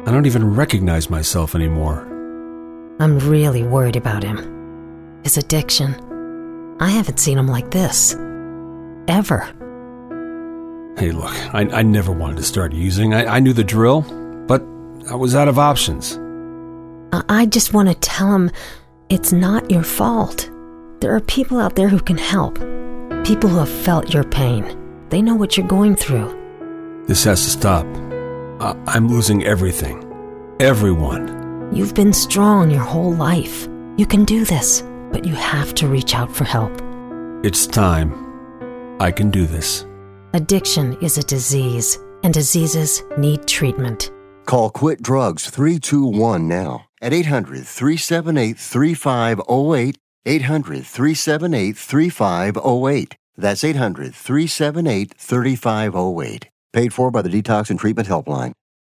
I don't even recognize myself anymore. I'm really worried about him. His addiction. I haven't seen him like this. Ever. Hey, look, I never wanted to start using. I knew the drill, but I was out of options. I just want to tell him it's not your fault. There are people out there who can help. People who have felt your pain. They know what you're going through. This has to stop. I'm losing everything. Everyone. You've been strong your whole life. You can do this, but you have to reach out for help. It's time. I can do this. Addiction is a disease, and diseases need treatment. Call Quit Drugs 321 now at 800-378-3508, 800-378-3508. That's 800-378-3508. Paid for by the Detox and Treatment Helpline.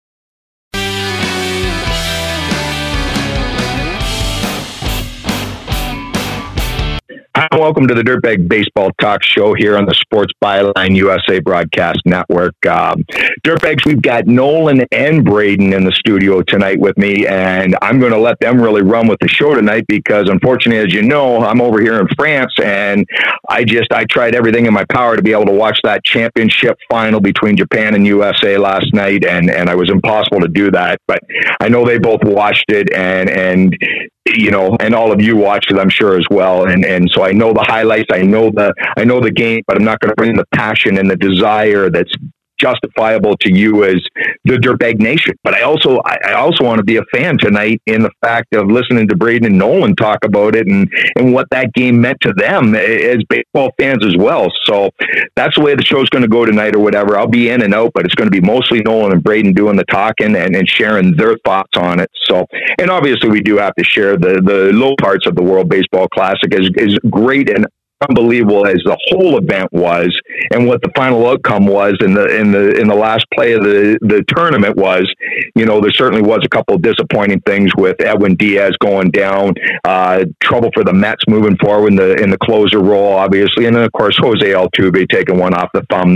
Hi, welcome to the Dirtbag Baseball Talk Show here on the Sports Byline USA Broadcast Network. Dirtbags, we've got Nolan and Braden in the studio tonight with me, and I'm going to let them really run with the show tonight because, unfortunately, as you know, I'm over here in France, and I tried everything in my power to be able to watch that championship final between Japan and USA last night, and I was impossible to do that. But I know they both watched it, and you know, and all of you watched it, I'm sure, as well. And so I know the highlights, I know the game, but I'm not going to bring the passion and the desire that's justifiable to you as the Dirtbag Nation. But I also want to be a fan tonight in the fact of listening to Braden and Nolan talk about it and what that game meant to them as baseball fans as well. So that's the way the show's going to go tonight or whatever. I'll be in and out, but it's going to be mostly Nolan and Braden doing the talking and sharing their thoughts on it. So, and obviously we do have to share the low parts of the World Baseball Classic as great and unbelievable as the whole event was, and what the final outcome was in the last play of the tournament was. You know, there certainly was a couple of disappointing things with Edwin Diaz going down, trouble for the Mets moving forward in the closer role, obviously, and then of course Jose Altuve taking one off the thumb in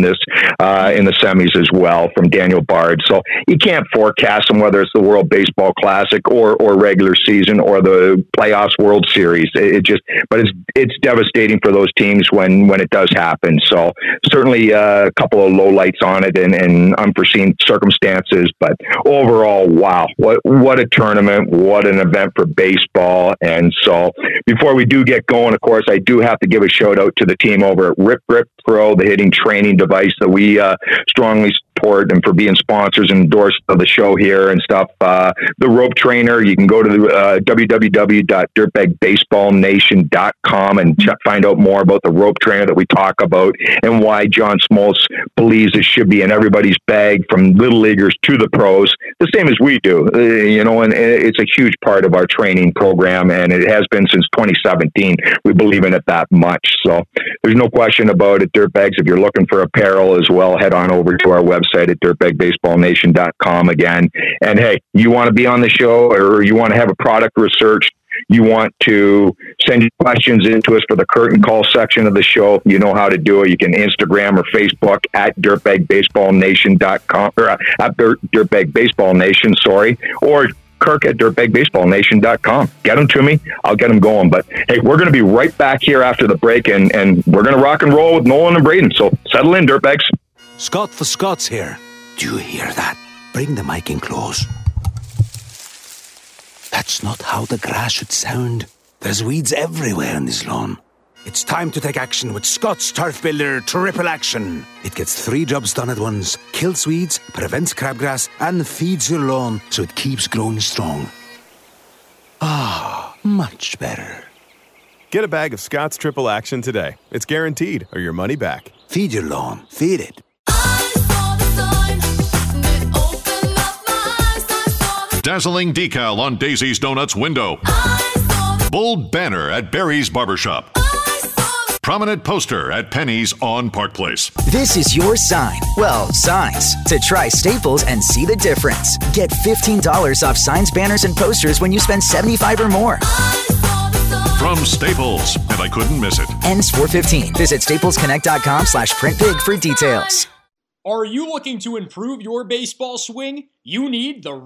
the semis as well from Daniel Bard. So you can't forecast them, whether it's the World Baseball Classic or regular season or the playoffs World Series. But it's devastating for those teams when it does happen. So certainly a couple of lowlights on it and unforeseen circumstances, but overall, wow, what a tournament, what an event for baseball. And so before we do get going, of course, I do have to give a shout out to the team over at Rip Grip Pro, the hitting training device that we strongly support, and for being sponsors and endorsed of the show here and stuff. The rope trainer, you can go to www.dirtbagbaseballnation.com and find out more about the rope trainer that we talk about and why John Smoltz believes it should be in everybody's bag, from little leaguers to the pros, the same as we do. You know, and it's a huge part of our training program, and it has been since 2017. We believe in it that much. So there's no question about it. Dirtbags, if you're looking for apparel as well, head on over to our website at dirtbagbaseballnation.com again. And hey, you want to be on the show, or you want to have a product research, you want to send your questions into us for the curtain call section of the show, you know how to do it. You can Instagram or Facebook at dirtbagbaseballnation.com, or at dirtbagbaseballnation, or Kirk at dirtbagbaseballnation.com. Get them to me. I'll get them going. But hey, we're going to be right back here after the break, and we're going to rock and roll with Nolan and Braden. So settle in, Dirtbags. Scott for Scott's here. Do you hear that? Bring the mic in close. That's not how the grass should sound. There's weeds everywhere in this lawn. It's time to take action with Scott's Turf Builder Triple Action. It gets 3 jobs done at once. Kills weeds, prevents crabgrass, and feeds your lawn so it keeps growing strong. Ah, much better. Get a bag of Scott's Triple Action today. It's guaranteed, or your money back. Feed your lawn. Feed it. Dazzling decal on Daisy's Donuts window. Bold banner at Barry's Barbershop. Prominent poster at Penny's on Park Place. This is your sign. Well, signs. To try Staples and see the difference. Get $15 off signs, banners, and posters when you spend $75 or more. From Staples, and I couldn't miss it. Ends 4/15. Visit staplesconnect.com/printbig for details. Are you looking to improve your baseball swing? You need the Rip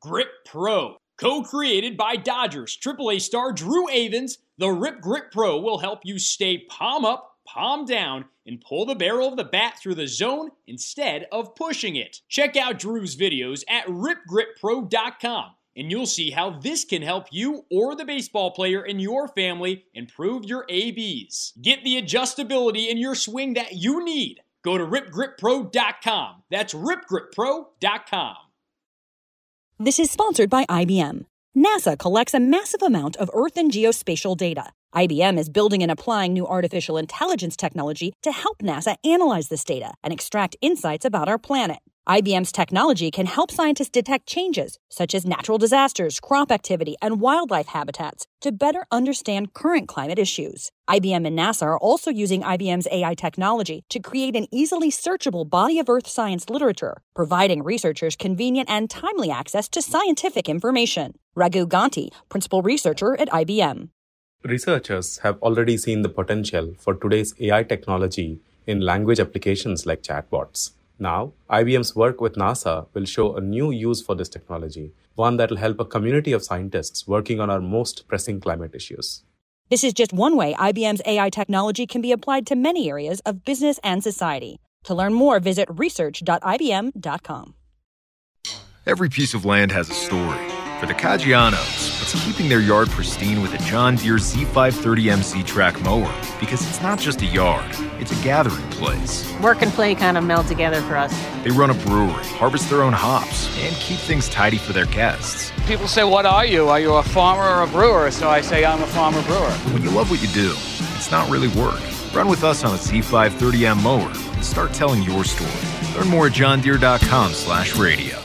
Grip Pro. Co-created by Dodgers AAA star Drew Avans, the Rip Grip Pro will help you stay palm up, palm down, and pull the barrel of the bat through the zone instead of pushing it. Check out Drew's videos at ripgrippro.com, and you'll see how this can help you or the baseball player in your family improve your ABs. Get the adjustability in your swing that you need. Go to ripgrippro.com. That's ripgrippro.com. This is sponsored by IBM. NASA collects a massive amount of Earth and geospatial data. IBM is building and applying new artificial intelligence technology to help NASA analyze this data and extract insights about our planet. IBM's technology can help scientists detect changes, such as natural disasters, crop activity, and wildlife habitats, to better understand current climate issues. IBM and NASA are also using IBM's AI technology to create an easily searchable body of Earth science literature, providing researchers convenient and timely access to scientific information. Raghu Ganti, principal researcher at IBM. Researchers have already seen the potential for today's AI technology in language applications like chatbots. Now, IBM's work with NASA will show a new use for this technology, one that will help a community of scientists working on our most pressing climate issues. This is just one way IBM's AI technology can be applied to many areas of business and society. To learn more, visit research.ibm.com. Every piece of land has a story. For the Caggianos, it's keeping their yard pristine with a John Deere Z530MC track mower, because it's not just a yard, it's a gathering place. Work and play kind of meld together for us. They run a brewery, harvest their own hops, and keep things tidy for their guests. People say, what are you? Are you a farmer or a brewer? So I say I'm a farmer brewer. When you love what you do, it's not really work. Run with us on a Z530M mower and start telling your story. Learn more at johndeere.com/radio.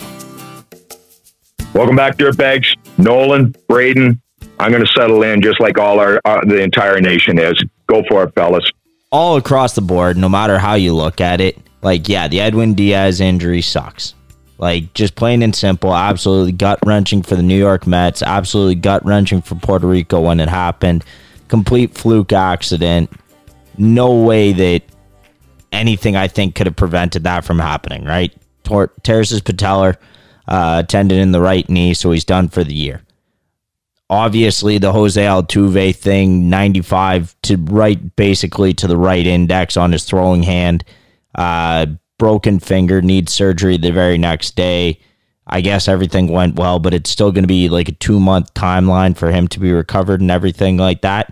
Welcome back, Dirtbags. Nolan, Braden, I'm going to settle in just like all the entire nation is. Go for it, fellas. All across the board, no matter how you look at it, the Edwin Diaz injury sucks. Just plain and simple, absolutely gut-wrenching for the New York Mets, absolutely gut-wrenching for Puerto Rico when it happened. Complete fluke accident. No way that anything, I think, could have prevented that from happening, right? Tears his patellar. Tendon in the right knee, so he's done for the year. Obviously, the Jose Altuve thing, 95 to right, basically to the right index on his throwing hand. Broken finger, needs surgery the very next day. I guess everything went well, but it's still going to be a 2-month timeline for him to be recovered and everything like that.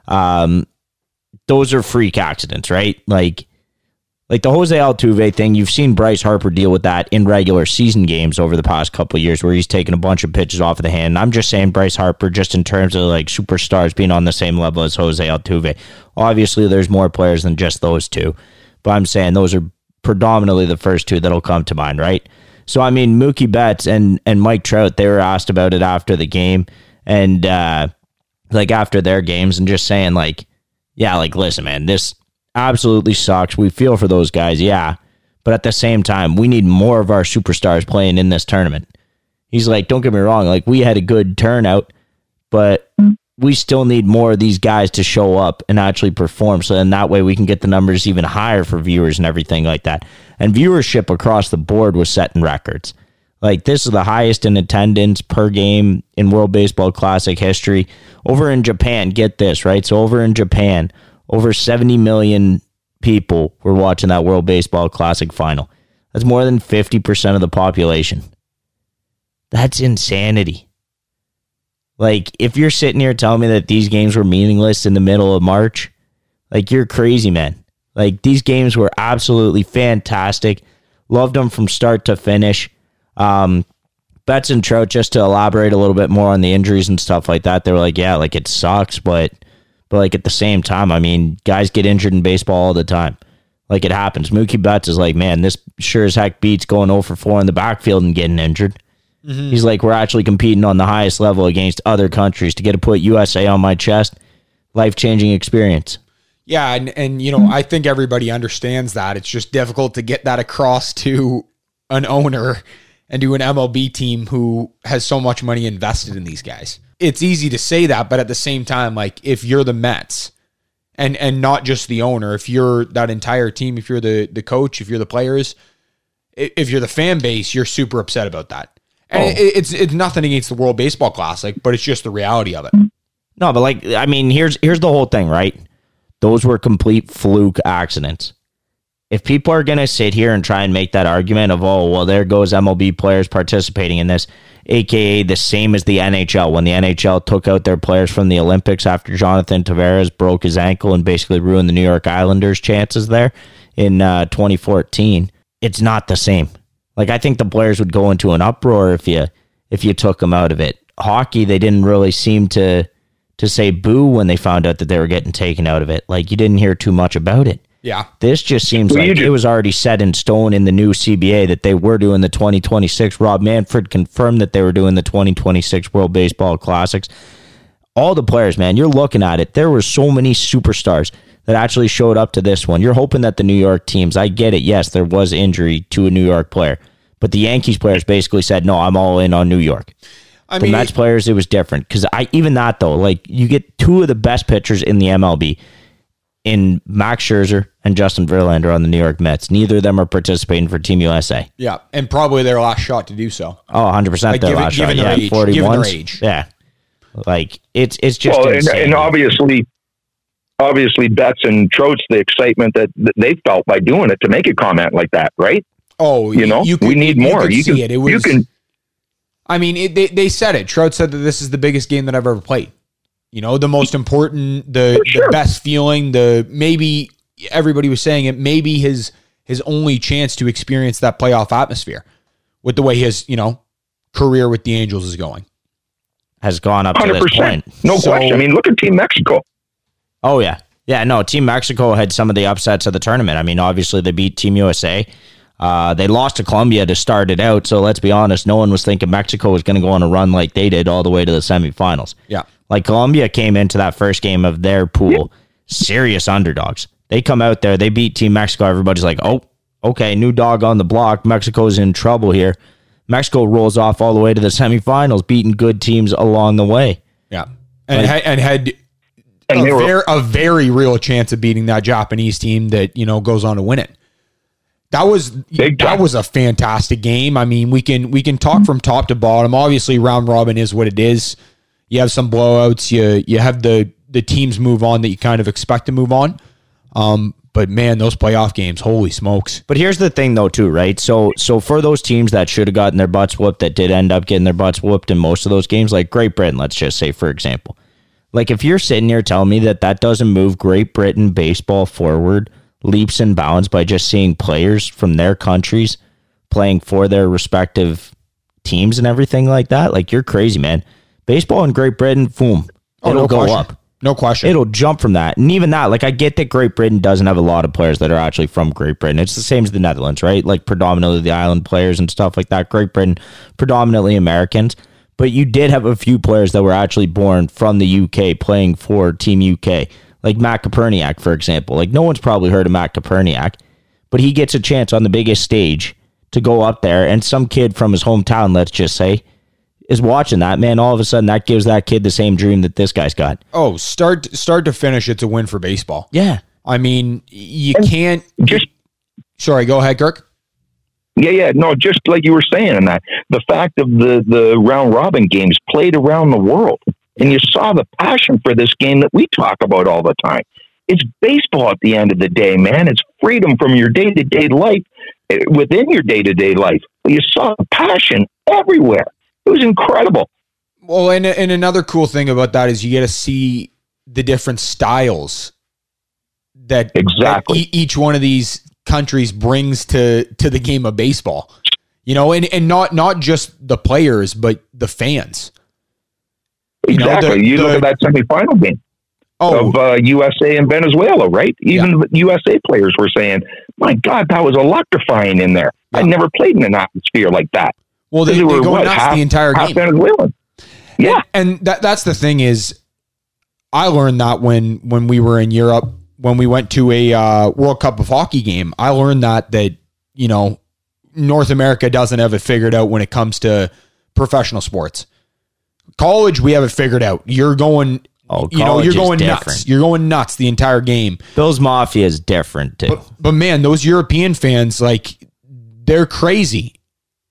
Those are freak accidents, right? Like the Jose Altuve thing, you've seen Bryce Harper deal with that in regular season games over the past couple of years where he's taken a bunch of pitches off of the hand. And I'm just saying Bryce Harper just in terms of superstars being on the same level as Jose Altuve. Obviously, there's more players than just those two. But I'm saying those are predominantly the first two that'll come to mind, right? So, I mean, Mookie Betts and Mike Trout, they were asked about it after the game and after their games and just saying listen, man, this absolutely sucks. We feel for those guys, yeah. But at the same time, we need more of our superstars playing in this tournament. He's like, don't get me wrong, we had a good turnout, but we still need more of these guys to show up and actually perform. So then that way we can get the numbers even higher for viewers and everything like that. And viewership across the board was setting records. This is the highest in attendance per game in World Baseball Classic history. Over in Japan, get this, right? So over in Japan, over 70 million people were watching that World Baseball Classic final. That's more than 50% of the population. That's insanity. If you're sitting here telling me that these games were meaningless in the middle of March, you're crazy, man. These games were absolutely fantastic. Loved them from start to finish. Betts and Trout, just to elaborate a little bit more on the injuries and stuff like that, they were it sucks, but at the same time, I mean, guys get injured in baseball all the time. It happens. Mookie Betts is man, this sure as heck beats going 0 for 4 in the backfield and getting injured. Mm-hmm. He's we're actually competing on the highest level against other countries to get to put USA on my chest. Life-changing experience. Yeah, and I think everybody understands that. It's just difficult to get that across to an owner and to an MLB team who has so much money invested in these guys. It's easy to say that, but at the same time, if you're the Mets and not just the owner, if you're that entire team, if you're the coach, if you're the players, if you're the fan base, you're super upset about that. And it's nothing against the World Baseball Classic, but it's just the reality of it. No, but like, I mean, here's the whole thing, right? Those were complete fluke accidents. If people are going to sit here and try and make that argument of, oh, well, there goes MLB players participating in this, aka the same as the NHL, when the NHL took out their players from the Olympics after Jonathan Tavares broke his ankle and basically ruined the New York Islanders' chances there in 2014, it's not the same. Like, I think the players would go into an uproar if you took them out of it. Hockey, they didn't really seem to say boo when they found out that they were getting taken out of it. Like, you didn't hear too much about it. Yeah. This just seems like it was already set in stone in the new CBA that they were doing the 2026. Rob Manfred confirmed that they were doing the 2026 World Baseball Classics. All the players, man, you're looking at it. There were so many superstars that actually showed up to this one. You're hoping that the New York teams, I get it, yes, there was injury to a New York player, but the Yankees players basically said, no, I'm all in on New York. The Mets players, it was different. Because even that, though, like, you get two of the best pitchers in the MLB in Max Scherzer and Justin Verlander on the New York Mets. Neither of them are participating for Team USA. Yeah, and probably their last shot to do so. Oh, 100% like their last shot. Yeah, 41. Given their age. Yeah. Like, it's just insane. And obviously Betts and Trotz, the excitement that they felt by doing it to make a comment like that, right? Oh, we need more. You can see it. I mean, they said it. Trout said that this is the biggest game that I've ever played. You know, the most important, the best feeling, maybe everybody was saying it, maybe his only chance to experience that playoff atmosphere with the way his, career with the Angels is going. Has gone up 100%. To this point. No question. I mean, look at Team Mexico. Oh, yeah. Yeah, no, Team Mexico had some of the upsets of the tournament. I mean, obviously they beat Team USA. They lost to Colombia to start it out, so let's be honest, no one was thinking Mexico was going to go on a run like they did all the way to the semifinals. Yeah. Like, Colombia came into that first game of their pool, serious underdogs. They come out there, they beat Team Mexico, everybody's like, oh, okay, new dog on the block, Mexico's in trouble here. Mexico rolls off all the way to the semifinals, beating good teams along the way. Yeah. And had a very real chance of beating that Japanese team that, goes on to win it. That was a fantastic game. I mean, we can talk from top to bottom. Obviously, round robin is what it is. You have some blowouts. You have the teams move on that you kind of expect to move on. But man, those playoff games, holy smokes. But here's the thing though, too, right? So for those teams that should have gotten their butts whooped, that did end up getting their butts whooped in most of those games, like Great Britain, let's just say, for example. Like, if you're sitting here telling me that doesn't move Great Britain baseball forward leaps and bounds by just seeing players from their countries playing for their respective teams and everything like that, like, you're crazy, man. Baseball in Great Britain, boom, it'll go up. No question. It'll jump from that. And even that, like, I get that Great Britain doesn't have a lot of players that are actually from Great Britain. It's the same as the Netherlands, right? Like, predominantly the island players and stuff like that. Great Britain, predominantly Americans. But you did have a few players that were actually born from the UK playing for Team UK. Like Matt Koperniak, for example. Like, no one's probably heard of Matt Koperniak, but he gets a chance on the biggest stage to go up there, and some kid from his hometown, let's just say, is watching that, man. All of a sudden, that gives that kid the same dream that this guy's got. Oh, start to finish, it's a win for baseball. Yeah. I mean, you can't... Sorry, go ahead, Kirk. Yeah. No, just like you were saying, and that the fact of the round robin games played around the world, and you saw the passion for this game that we talk about all the time. It's baseball at the end of the day, man. It's freedom from your day-to-day life within your day-to-day life. You saw the passion everywhere. It was incredible. Well, and another cool thing about that is you get to see the different styles that each one of these countries brings to the game of baseball. And not just the players, but the fans. Exactly. You look at that semifinal game of USA and Venezuela, right? Even the USA players were saying, my God, that was electrifying in there. Yeah. I never played in an atmosphere like that. Well, they go nuts the entire game. Venezuelan. Yeah. And that's the thing is, I learned that when we were in Europe, when we went to a World Cup of Hockey game, I learned that North America doesn't have it figured out when it comes to professional sports. College, we have it figured out. You're going, you're going nuts. You're going nuts the entire game. Bills Mafia is different too. But man, those European fans, like, they're crazy.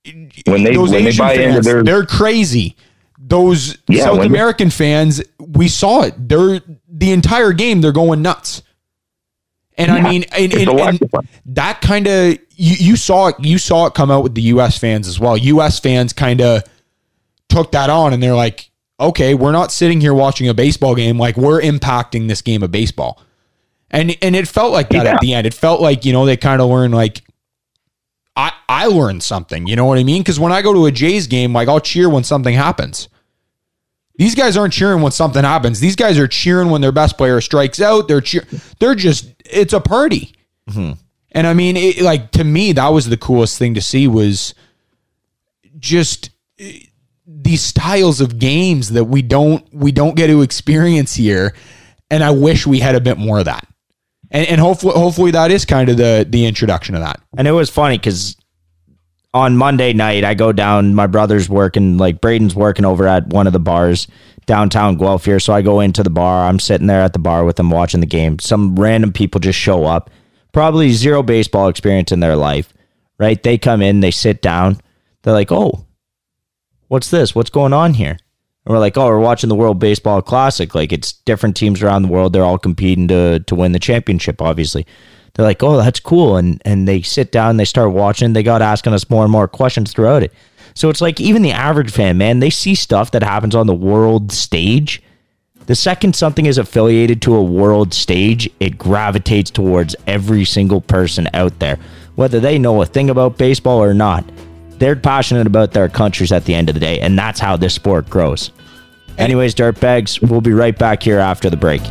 when they buy into their, they're crazy. Those South American fans, we saw it. They're the entire game. They're going nuts. And I mean, and that kind of you saw it come out with the U.S. fans as well. U.S. fans kind of took that on, and they're like, okay, we're not sitting here watching a baseball game. Like, we're impacting this game of baseball. And it felt like that at the end. It felt like, they kind of learned, like, I learned something, you know what I mean? Because when I go to a Jays game, like, I'll cheer when something happens. These guys aren't cheering when something happens. These guys are cheering when their best player strikes out. They're just, it's a party. Mm-hmm. And I mean, to me, that was the coolest thing to see, was just these styles of games that we don't get to experience here. And I wish we had a bit more of that. And hopefully that is kind of the introduction of that. And it was funny because on Monday night, I go down, my brother's working, like Braden's working over at one of the bars downtown Guelph here. So I go into the bar. I'm sitting there at the bar with them watching the game. Some random people just show up, probably zero baseball experience in their life, right? They come in, they sit down. They're like, oh, what's this? What's going on here? And we're like, oh, we're watching the World Baseball Classic. Like, it's different teams around the world. They're all competing to win the championship, obviously. They're like, oh, that's cool. And they sit down, they start watching. They got asking us more and more questions throughout it. So it's like, even the average fan, man, they see stuff that happens on the world stage. The second something is affiliated to a world stage, it gravitates towards every single person out there, whether they know a thing about baseball or not. They're passionate about their countries at the end of the day, and that's how this sport grows. Anyways, Dirtbags, we'll be right back here after the break.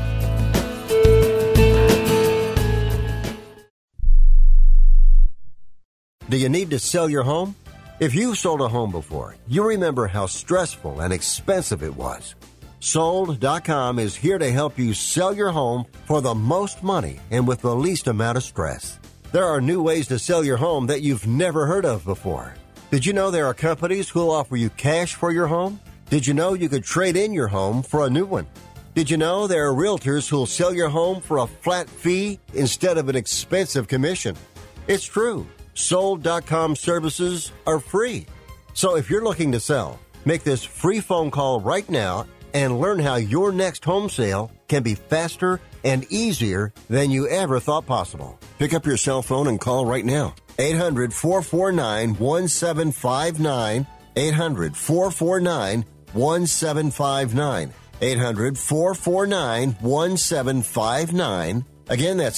Do you need to sell your home? If you've sold a home before, you remember how stressful and expensive it was. Sold.com is here to help you sell your home for the most money and with the least amount of stress. There are new ways to sell your home that you've never heard of before. Did you know there are companies who'll offer you cash for your home? Did you know you could trade in your home for a new one? Did you know there are realtors who'll sell your home for a flat fee instead of an expensive commission? It's true. Sold.com services are free. So if you're looking to sell, make this free phone call right now and learn how your next home sale can be faster and easier than you ever thought possible. Pick up your cell phone and call right now. 800-449-1759. 800-449-1759. 800-449-1759. Again, that's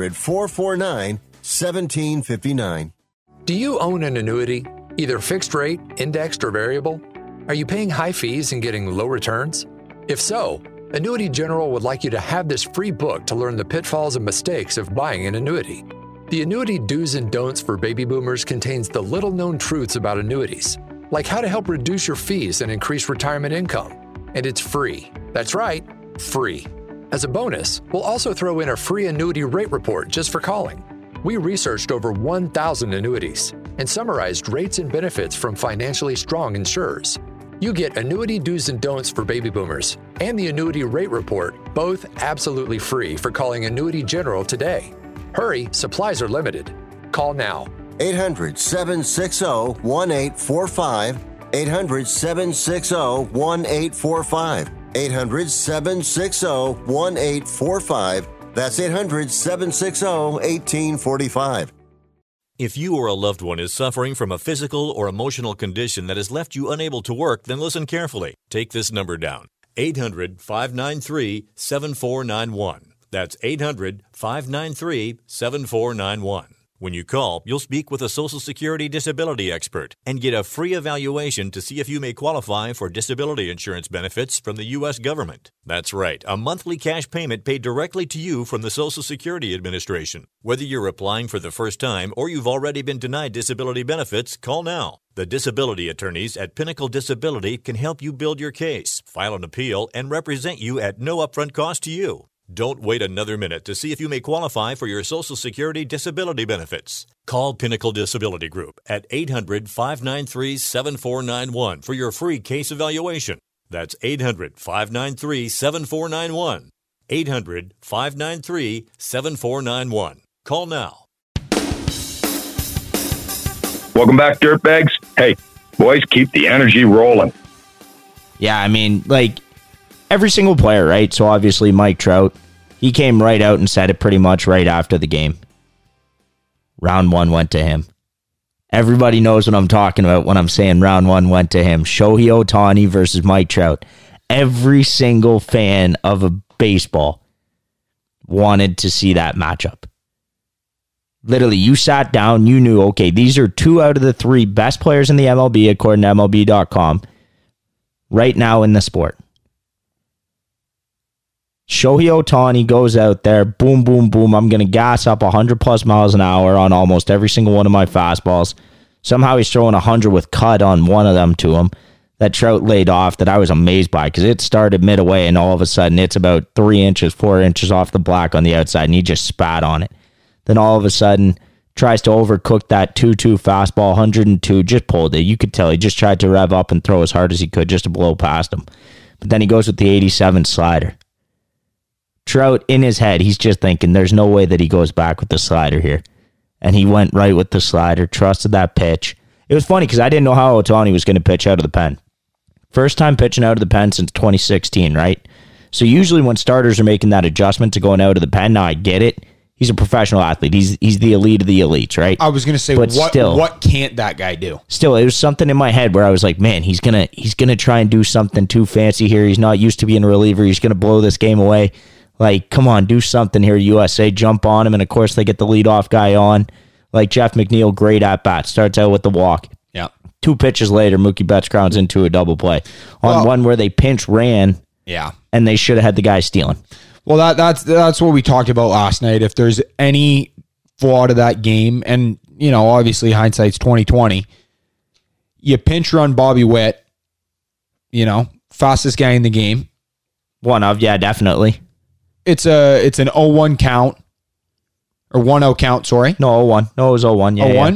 800-449-1759. Do you own an annuity, either fixed rate, indexed, or variable? Are you paying high fees and getting low returns? If so, Annuity General would like you to have this free book to learn the pitfalls and mistakes of buying an annuity. The Annuity Do's and Don'ts for Baby Boomers contains the little-known truths about annuities, like how to help reduce your fees and increase retirement income. And it's free. That's right, free. As a bonus, we'll also throw in a free annuity rate report just for calling. We researched over 1,000 annuities and summarized rates and benefits from financially strong insurers. You get Annuity Do's and Don'ts for Baby Boomers and the Annuity Rate Report, both absolutely free, for calling Annuity General today. Hurry, supplies are limited. Call now. 800-760-1845. 800-760-1845. 800-760-1845. That's 800-760-1845. If you or a loved one is suffering from a physical or emotional condition that has left you unable to work, then listen carefully. Take this number down. 800-593-7491. That's 800-593-7491. When you call, you'll speak with a Social Security disability expert and get a free evaluation to see if you may qualify for disability insurance benefits from the U.S. government. That's right, a monthly cash payment paid directly to you from the Social Security Administration. Whether you're applying for the first time or you've already been denied disability benefits, call now. The disability attorneys at Pinnacle Disability can help you build your case, file an appeal, and represent you at no upfront cost to you. Don't wait another minute to see if you may qualify for your Social Security disability benefits. Call Pinnacle Disability Group at 800-593-7491 for your free case evaluation. That's 800-593-7491. 800-593-7491. Call now. Welcome back, Dirtbags. Hey, boys, keep the energy rolling. Yeah, I mean, like, every single player, right? So obviously Mike Trout, he came right out and said it pretty much right after the game. Round one went to him. Everybody knows what I'm talking about when I'm saying round one went to him. Shohei Ohtani versus Mike Trout. Every single fan of a baseball wanted to see that matchup. Literally, you sat down, you knew, okay, these are 2 out of the 3 best players in the MLB, according to MLB.com, right now in the sport. Shohei Ohtani goes out there, boom, boom, boom. I'm going to gas up 100 plus miles an hour on almost every single one of my fastballs. Somehow he's throwing 100 with cut on one of them to him that Trout laid off that I was amazed by because it started midway and all of a sudden it's about 3 inches, 4 inches off the black on the outside and he just spat on it. Then all of a sudden tries to overcook that 2-2 fastball, 102, just pulled it. You could tell he just tried to rev up and throw as hard as he could just to blow past him. But then he goes with the 87 slider. Trout, in his head, he's just thinking there's no way that he goes back with the slider here. And he went right with the slider, trusted that pitch. It was funny because I didn't know how Ohtani was going to pitch out of the pen. First time pitching out of the pen since 2016, right? So usually when starters are making that adjustment to going out of the pen, now I get it. He's a professional athlete. He's the elite of the elites, right? I was going to say, but what can't that guy do? Still, it was something in my head where I was like, man, he's gonna try and do something too fancy here. He's not used to being a reliever. He's going to blow this game away. Like, come on, do something here, USA. Jump on him. And, of course, they get the leadoff guy on. Like Jeff McNeil, great at-bat. Starts out with the walk. Yeah. 2 pitches later, Mookie Betts grounds into a double play. On one where they pinch ran. Yeah. And they should have had the guy stealing. Well, that's what we talked about last night. If there's any flaw to that game, and, you know, obviously hindsight's 20/20, you pinch run Bobby Witt, you know, fastest guy in the game. One of, yeah, definitely. It's an 0-1 count. Or 1-0 count, sorry. No, 0-1. No, it was 0-1. Yeah, 0-1.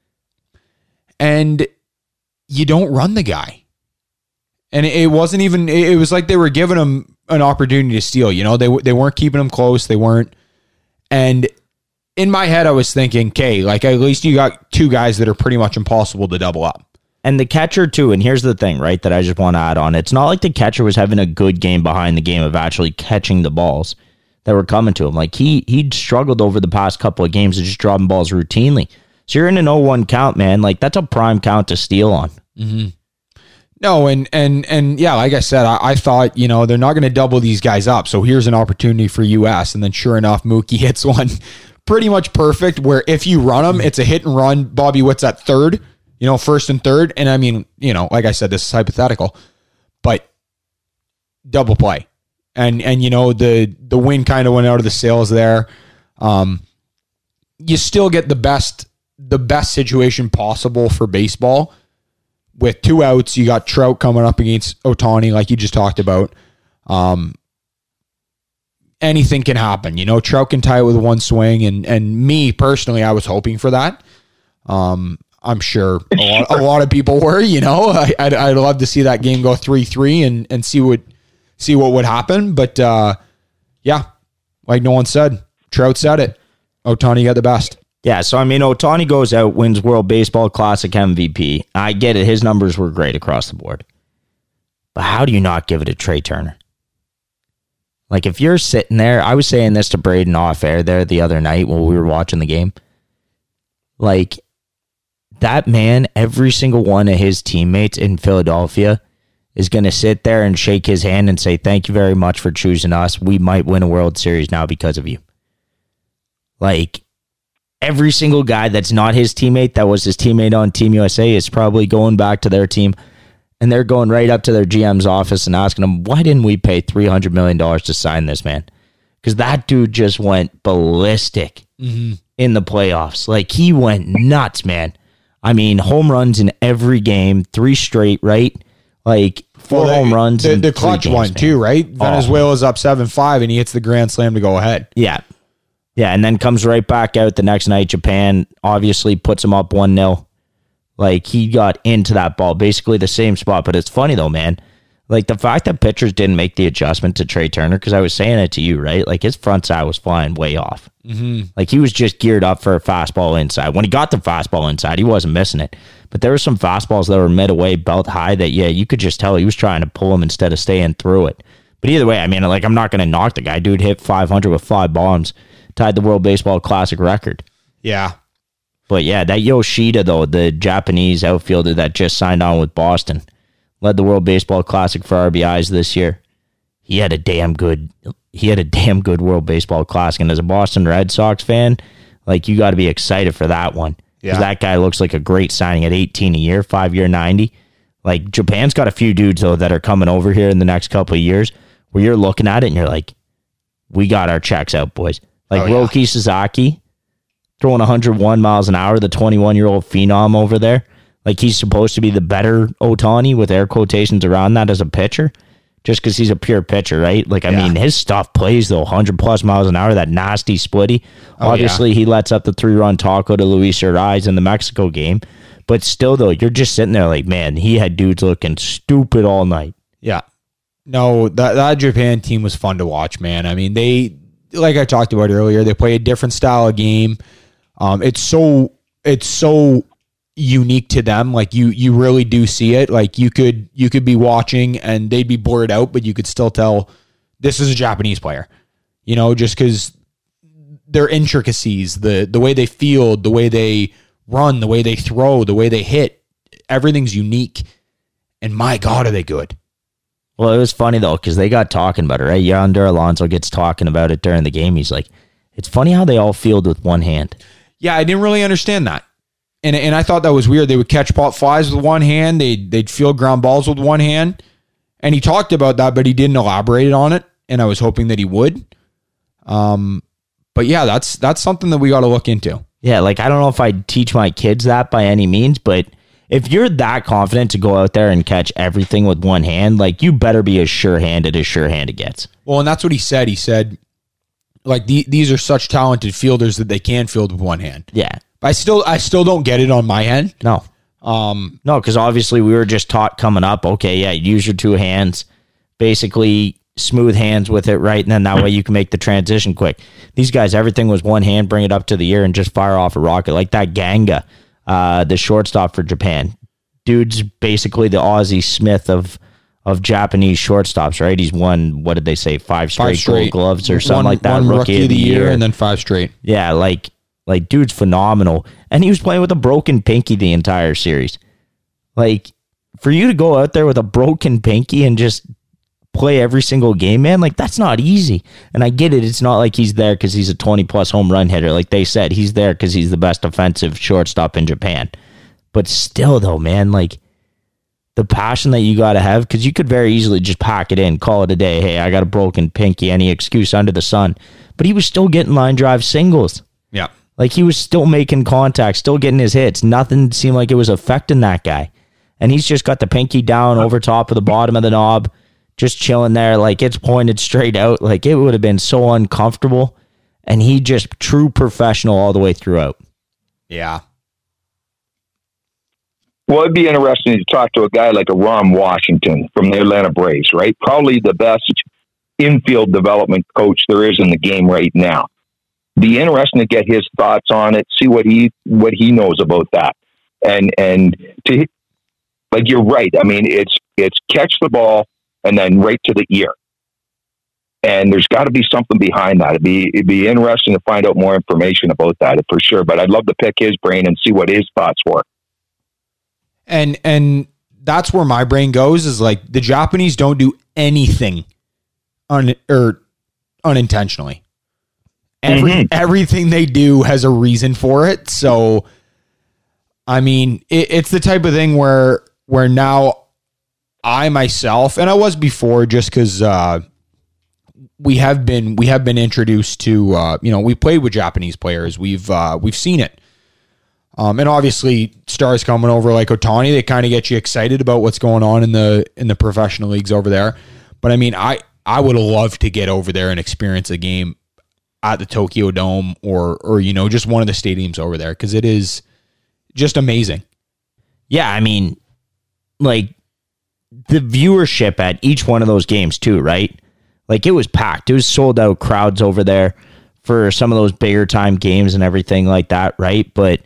And you don't run the guy. And it wasn't even, it was like they were giving him an opportunity to steal. You know, they weren't keeping him close. They weren't. And in my head, I was thinking, okay, like at least you got 2 guys that are pretty much impossible to double up. And the catcher, too, and here's the thing, right, that I just want to add on. It's not like the catcher was having a good game behind the game of actually catching the balls that were coming to him. Like, he'd struggled over the past couple of games of just dropping balls routinely. So you're in an 0-1 count, man. Like, that's a prime count to steal on. Mm-hmm. No, and yeah, like I said, I thought, you know, they're not going to double these guys up. So here's an opportunity for US. And then sure enough, Mookie hits one pretty much perfect where if you run them, it's a hit and run. Bobby Witt's at third. You know, first and third. And I mean, you know, like I said, this is hypothetical, but double play. And you know, the wind kind of went out of the sails there. You still get the best situation possible for baseball. With 2 outs, you got Trout coming up against Ohtani, like you just talked about. Anything can happen. You know, Trout can tie it with 1 swing. And me, personally, I was hoping for that. I'm sure a lot of people were, you know. I'd love to see that game go 3-3 and see what would happen. But, yeah, like no one said, Trout said it. Ohtani got the best. Yeah, so, I mean, Ohtani goes out, wins World Baseball Classic MVP. I get it. His numbers were great across the board. But how do you not give it to Trey Turner? Like, if you're sitting there, I was saying this to Braden off air there the other night while we were watching the game. Like, that man, every single one of his teammates in Philadelphia is going to sit there and shake his hand and say, thank you very much for choosing us. We might win a World Series now because of you. Like, every single guy that's not his teammate, that was his teammate on Team USA, is probably going back to their team, and they're going right up to their GM's office and asking them, why didn't we pay $300 million to sign this man? Because that dude just went ballistic in the playoffs. Like, he went nuts, man. I mean, home runs in every game, 3 straight, right? Like, 4 home runs. The clutch one, man. Too, right? Venezuela's up 7-5, and he hits the grand slam to go ahead. Yeah. Yeah, and then comes right back out the next night. Japan obviously puts him up 1-0. Like, he got into that ball, basically the same spot. But it's funny, though, man. Like, the fact that pitchers didn't make the adjustment to Trey Turner, because I was saying it to you, right? Like, his front side was flying way off. Mm-hmm. Like, he was just geared up for a fastball inside. When he got the fastball inside, he wasn't missing it. But there were some fastballs that were mid-away, belt high that, yeah, you could just tell he was trying to pull them instead of staying through it. But either way, I mean, like, I'm not going to knock the guy. Dude hit 500 with 5 bombs, tied the World Baseball Classic record. Yeah. But yeah, that Yoshida, though, the Japanese outfielder that just signed on with Boston, led the World Baseball Classic for RBIs this year. He had a damn good World Baseball Classic. And as a Boston Red Sox fan, like, you got to be excited for that one. Because that guy looks like a great signing at 18 a year, 5-year, 90. Like, Japan's got a few dudes, though, that are coming over here in the next couple of years where you're looking at it and you're like, we got our checks out, boys. Like, Roki Sasaki throwing 101 miles an hour, the 21-year-old phenom over there. Like, he's supposed to be the better Ohtani, with air quotations around that, as a pitcher, just because he's a pure pitcher, right? Like, I mean, his stuff plays, though, 100-plus miles an hour, that nasty splitty. Obviously, he lets up the 3-run taco to Luis Urias in the Mexico game. But still, though, you're just sitting there like, man, he had dudes looking stupid all night. Yeah. No, that Japan team was fun to watch, man. I mean, they, like I talked about earlier, they play a different style of game. It's so unique to them. Like, you really do see it. Like, you could be watching and they'd be blurred out, but you could still tell this is a Japanese player. You know, just because their intricacies, the way they field, the way they run, the way they throw, the way they hit, everything's unique. And my God, are they good. Well, it was funny, though, because they got talking about it, right? Yonder Alonso gets talking about it during the game. He's like, it's funny how they all field with one hand. Yeah, I didn't really understand that. And I thought that was weird. They would catch pop flies with one hand. They'd field ground balls with one hand. And he talked about that, but he didn't elaborate on it. And I was hoping that he would. But yeah, that's something that we got to look into. Yeah, like, I don't know if I'd teach my kids that by any means, but if you're that confident to go out there and catch everything with one hand, like, you better be as sure-handed gets. Well, and that's what he said. He said, like, these are such talented fielders that they can field with one hand. Yeah. But I still don't get it on my end. No. No, because obviously we were just taught coming up, okay, yeah, use your two hands, basically smooth hands with it, right? And then that way you can make the transition quick. These guys, everything was one hand, bring it up to the ear and just fire off a rocket. Like that Ganga, the shortstop for Japan. Dude's basically the Ozzie Smith of Japanese shortstops, right? He's won, what did they say, 5 straight Gold Gloves or something like that. One rookie of the year and then 5 straight. Yeah, like dude's phenomenal. And he was playing with a broken pinky the entire series. Like, for you to go out there with a broken pinky and just play every single game, man, like, that's not easy. And I get it. It's not like he's there because he's a 20-plus home run hitter. Like they said, he's there because he's the best offensive shortstop in Japan. But still, though, man, like, the passion that you got to have, because you could very easily just pack it in, call it a day. Hey, I got a broken pinky, any excuse under the sun. But he was still getting line drive singles. Yeah. Like, he was still making contact, still getting his hits. Nothing seemed like it was affecting that guy. And he's just got the pinky down over top of the bottom of the knob, just chilling there. Like, it's pointed straight out. Like, it would have been so uncomfortable. And he just true professional all the way throughout. Yeah. Well, it'd be interesting to talk to a guy like a Ron Washington from the Atlanta Braves, right? Probably the best infield development coach there is in the game right now. Be interesting to get his thoughts on it, see what he knows about that. And to, like, you're right. I mean, it's catch the ball and then right to the ear. And there's got to be something behind that. It'd be interesting to find out more information about that for sure. But I'd love to pick his brain and see what his thoughts were. And that's where my brain goes, is like, the Japanese don't do anything unintentionally. Everything they do has a reason for it. So, I mean, it's the type of thing where now I myself, and I was before, just because we have been introduced to we played with Japanese players. We've seen it. And obviously, stars coming over like Ohtani, they kind of get you excited about what's going on in the professional leagues over there. But I mean, I would love to get over there and experience a game at the Tokyo Dome or just one of the stadiums over there, because it is just amazing. Yeah, I mean, like, the viewership at each one of those games too, right? Like, it was packed. It was sold out crowds over there for some of those bigger time games and everything like that, right? But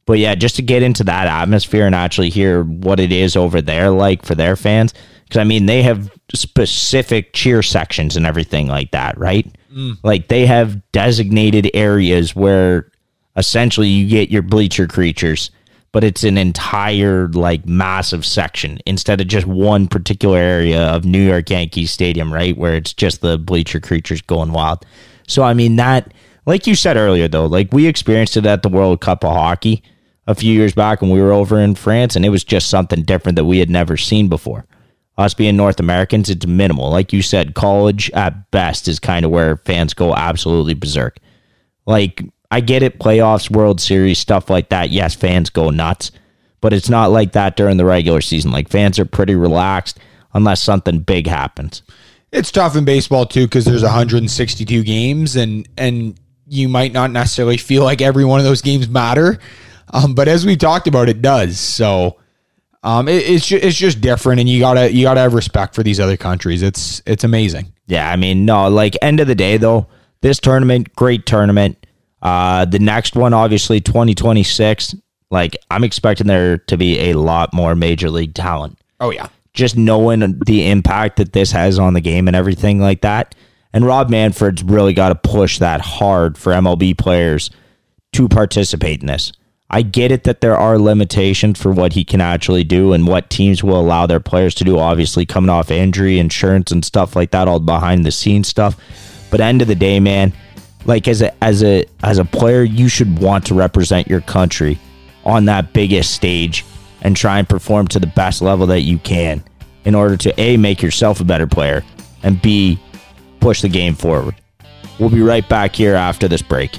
But yeah, just to get into that atmosphere and actually hear what it is over there like for their fans. Because, I mean, they have specific cheer sections and everything like that, right? Like, they have designated areas where essentially you get your bleacher creatures, but it's an entire, like, massive section instead of just one particular area of New York Yankees Stadium, right? Where it's just the bleacher creatures going wild. So, I mean, that, like you said earlier, though, like, we experienced it at the World Cup of Hockey a few years back when we were over in France, and it was just something different that we had never seen before. Us being North Americans, it's minimal. Like you said, college at best is kind of where fans go absolutely berserk. Like, I get it, playoffs, World Series, stuff like that. Yes, fans go nuts, but it's not like that during the regular season. Like, fans are pretty relaxed unless something big happens. It's tough in baseball, too, because there's 162 games, and you might not necessarily feel like every one of those games matter. But as we talked about, it does. So it's just different, and you gotta have respect for these other countries. It's amazing. Yeah, I mean, no, like, end of the day, though, this tournament, great tournament. The next one, obviously, 2026, like, I'm expecting there to be a lot more Major League talent. Oh, yeah. Just knowing the impact that this has on the game and everything like that. And Rob Manfred's really got to push that hard for MLB players to participate in this. I get it that there are limitations for what he can actually do and what teams will allow their players to do, obviously coming off injury, insurance, and stuff like that, all behind the scenes stuff. But end of the day, man, like, as a player, you should want to represent your country on that biggest stage and try and perform to the best level that you can in order to A, make yourself a better player, and B, push the game forward. We'll be right back here after this break.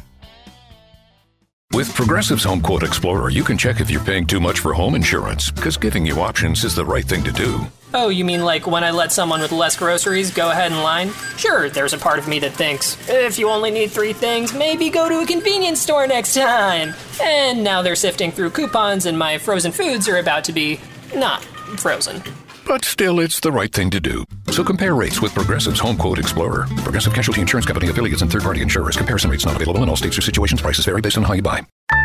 With Progressive's Home Quote Explorer, you can check if you're paying too much for home insurance, because giving you options is the right thing to do. Oh, you mean like when I let someone with less groceries go ahead in line? Sure, there's a part of me that thinks, if you only need 3 things, maybe go to a convenience store next time. And now they're sifting through coupons and my frozen foods are about to be not frozen. But still, it's the right thing to do. So compare rates with Progressive's Home Quote Explorer. Progressive Casualty Insurance Company, affiliates, and third-party insurers. Comparison rates not available in all states or situations. Prices vary based on how you buy.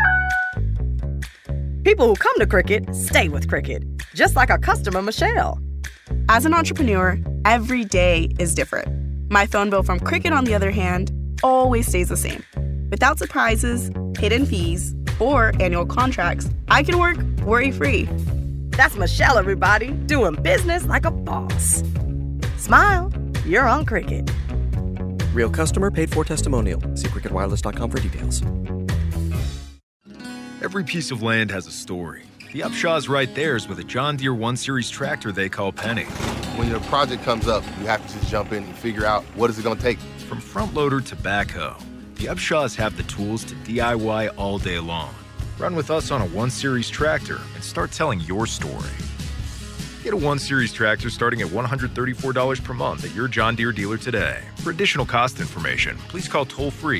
People who come to Cricket stay with Cricket. Just like our customer, Michelle. As an entrepreneur, every day is different. My phone bill from Cricket, on the other hand, always stays the same. Without surprises, hidden fees, or annual contracts, I can work worry-free. That's Michelle, everybody, doing business like a boss. Smile, you're on Cricket. Real customer, paid for testimonial. See cricketwireless.com for details. Every piece of land has a story. The Upshaws write theirs with a John Deere 1 Series tractor they call Penny. When your project comes up, you have to just jump in and figure out what is it going to take. From front loader to backhoe, the Upshaws have the tools to DIY all day long. Run with us on a 1 Series tractor and start telling your story. Get a 1 Series tractor starting at $134 per month at your John Deere dealer today. For additional cost information, please call toll-free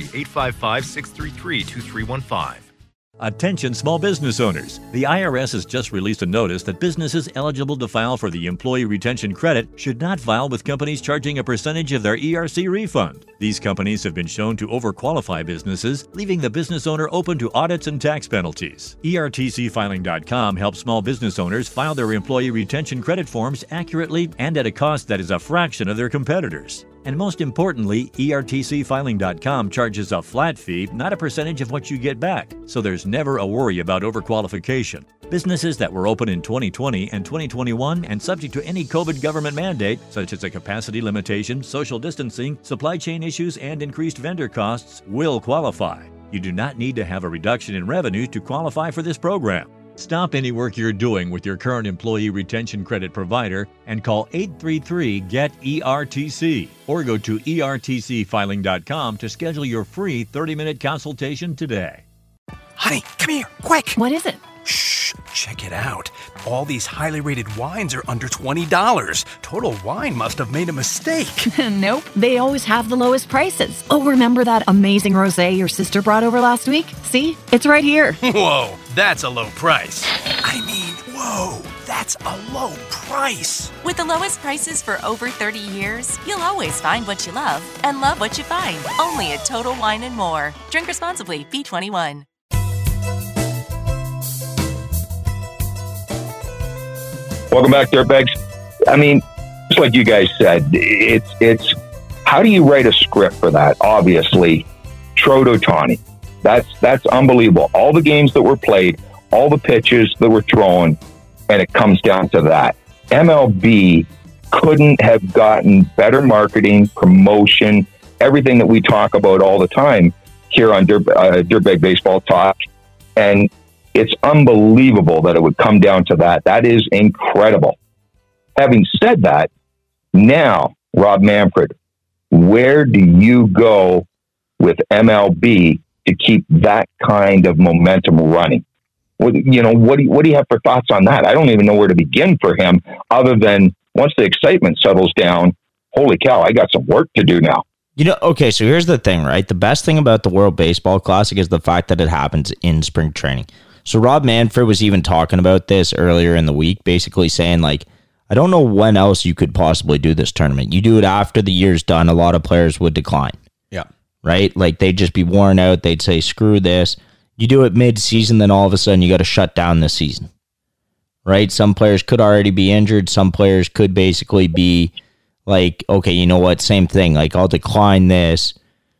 855-633-2315. Attention small business owners. The IRS has just released a notice that businesses eligible to file for the Employee Retention Credit should not file with companies charging a percentage of their ERC refund. These companies have been shown to overqualify businesses, leaving the business owner open to audits and tax penalties. ERTCfiling.com helps small business owners file their Employee Retention Credit forms accurately and at a cost that is a fraction of their competitors. And most importantly, ERTCfiling.com charges a flat fee, not a percentage of what you get back. So there's never a worry about overqualification. Businesses that were open in 2020 and 2021 and subject to any COVID government mandate, such as a capacity limitation, social distancing, supply chain issues, and increased vendor costs, will qualify. You do not need to have a reduction in revenue to qualify for this program. Stop any work you're doing with your current Employee Retention Credit provider and call 833-GET-ERTC or go to ERTCfiling.com to schedule your free 30-minute consultation today. Honey, come here, quick. What is it? Shh, check it out. All these highly rated wines are under $20. Total Wine must have made a mistake. Nope, they always have the lowest prices. Oh, remember that amazing rosé your sister brought over last week? See? It's right here. Whoa, that's a low price. I mean, whoa, that's a low price. With the lowest prices for over 30 years, you'll always find what you love and love what you find. Only at Total Wine & More. Drink responsibly. B21. Welcome back, Dirtbags. I mean, just like you guys said, it's how do you write a script for that? Obviously, Trout Ohtani. That's unbelievable. All the games that were played, all the pitches that were thrown, and it comes down to that. MLB couldn't have gotten better marketing, promotion, everything that we talk about all the time here on Dirtbag Baseball Talk. And it's unbelievable that it would come down to that. That is incredible. Having said that, now, Rob Manfred, where do you go with MLB to keep that kind of momentum running? What do you have for thoughts on that? I don't even know where to begin for him, other than once the excitement settles down, holy cow, I got some work to do now. Okay, so here's the thing, right? The best thing about the World Baseball Classic is the fact that it happens in spring training. So Rob Manfred was even talking about this earlier in the week, basically saying, like, I don't know when else you could possibly do this tournament. You do it after the year's done, a lot of players would decline. Yeah. Right? Like, they'd just be worn out. They'd say, screw this. You do it mid-season, then all of a sudden you got to shut down this season. Right? Some players could already be injured. Some players could basically be like, okay, you know what? Same thing. Like, I'll decline this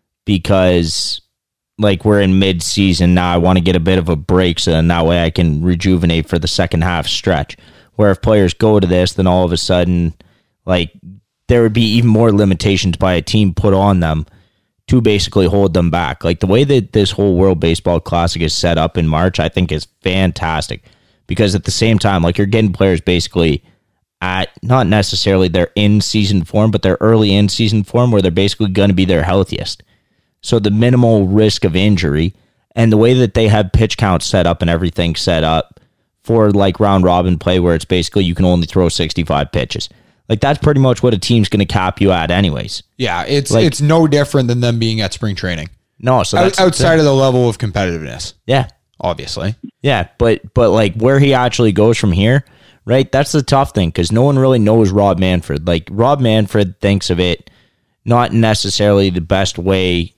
because, like, we're in mid-season now. I want to get a bit of a break so then that way I can rejuvenate for the second half stretch. Where if players go to this, then all of a sudden, like, there would be even more limitations by a team put on them to basically hold them back. Like, the way that this whole World Baseball Classic is set up in March, I think is fantastic. Because at the same time, like, you're getting players basically at not necessarily their in-season form, but their early in-season form where they're basically going to be their healthiest. So the minimal risk of injury and the way that they have pitch counts set up and everything set up for like round robin play where it's basically you can only throw 65 pitches. Like, that's pretty much what a team's going to cap you at anyways. Yeah, it's no different than them being at spring training. No, so that's outside of the level of competitiveness. Yeah. Obviously. Yeah, but like where he actually goes from here, right? That's the tough thing because no one really knows Rob Manfred. Like, Rob Manfred thinks of it not necessarily the best way